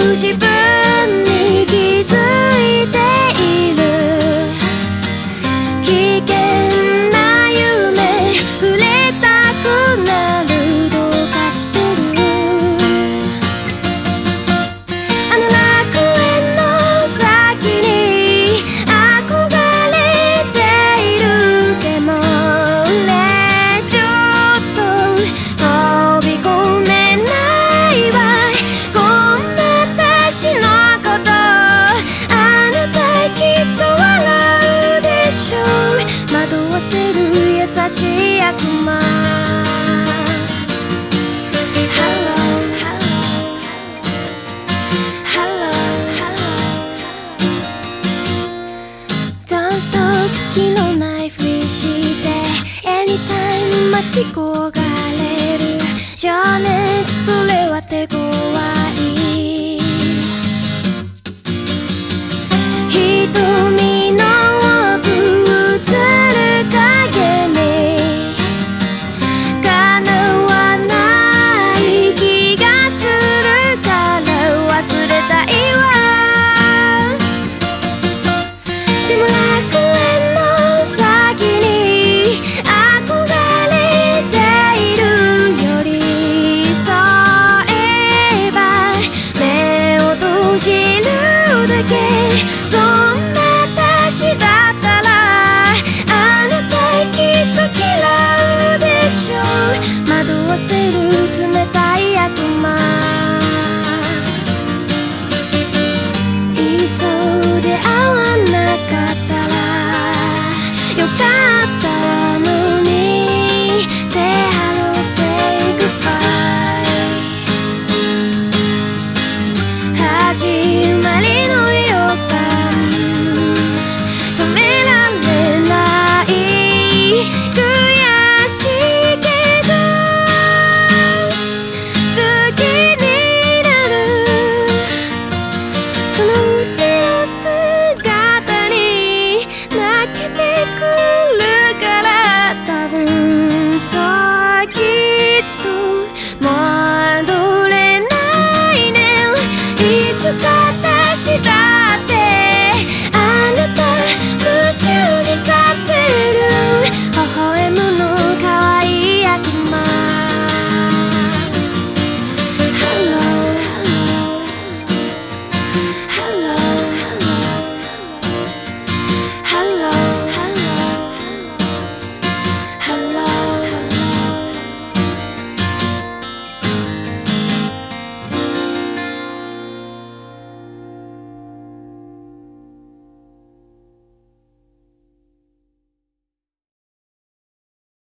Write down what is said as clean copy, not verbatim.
自分に気づいている。危険な夢触れたくなる、どうかしてる。あの楽園の先に憧れている。でもね、ちょっと飛び込めないわ。こんな私のこと、あなたきっと笑うでしょう。惑わせる優しい悪魔。Hello, hello, Don't stop 気のないふりして Anytime 待ち焦が